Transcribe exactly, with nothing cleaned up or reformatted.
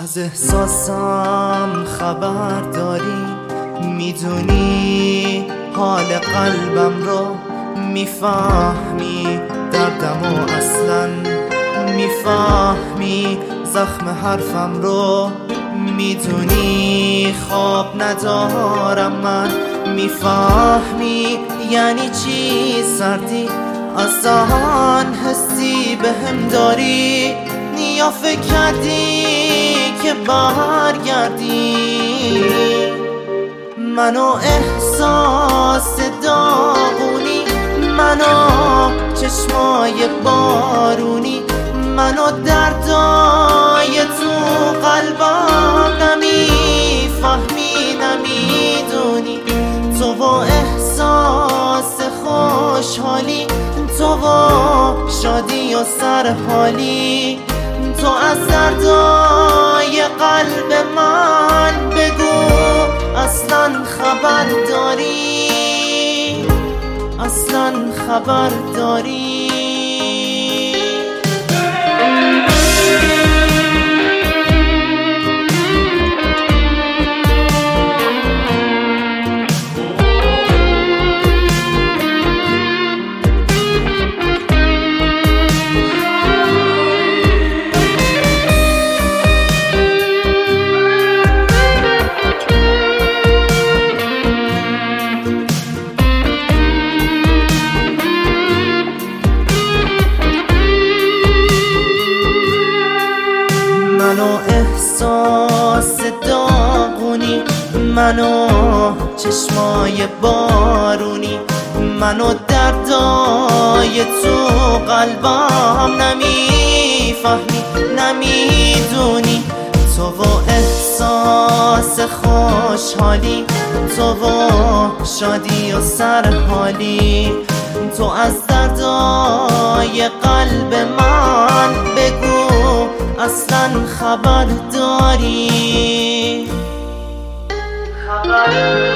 از احساسم خبر داری، میدونی حال قلبم رو، میفهمی دردم و اصلا میفهمی زخم حرفم رو، میدونی خواب ندارم من، میفهمی یعنی چی سردی، از آن حسی بهم داری، یا فکر کردی که برگردی؟ منو احساس داغونی، منو چشمای بارونی، منو دردای تو قلبم نمیفهمی نمیدونی، تو و احساس خوشحالی، تو و شادی و سرحالی، تو از دردای قلب من بگو اصلا خبر داری، اصلا خبر داری؟ منو احساس داغونی، منو چشمای بارونی، منو دردای تو قلبم نمیفهمی نمیدونی، تو و احساس خوشحالی، تو و شادی و سرحالی، تو از دردای قلب من بگو اصلا خبر داری؟ خبر